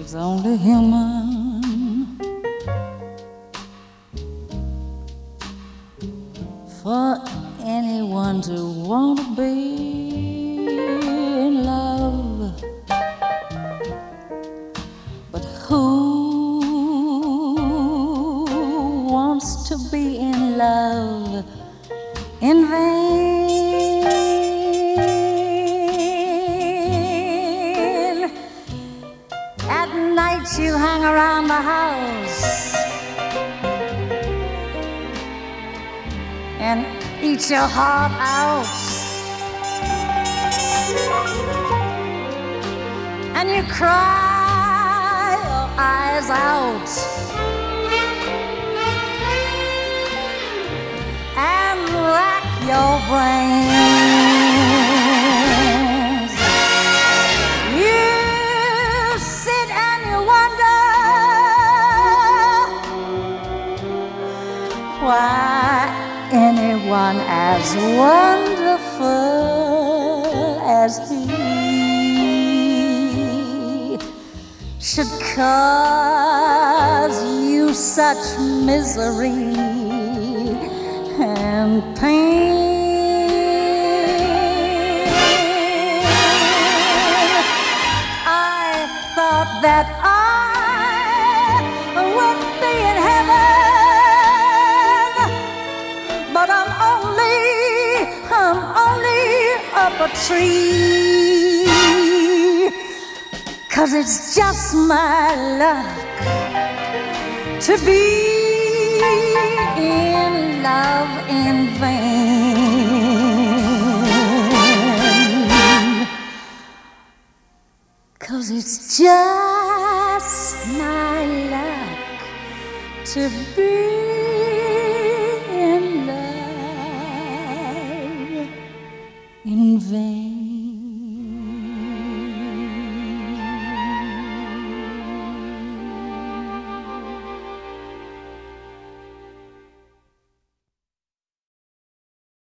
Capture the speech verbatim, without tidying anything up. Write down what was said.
is only human. For anyone to want to be in love, but who wants to be in love in vain? At night you hang around the house and eat your heart out, and you cry your eyes out, and rack your brains. You sit and you wonder why anyone as wonderful as he should cause you such misery and pain. I thought that I would be in heaven, but I'm only, I'm only up a tree. 'Cause it's just my luck to be in love in vain. 'Cause it's just my luck to be in love in vain.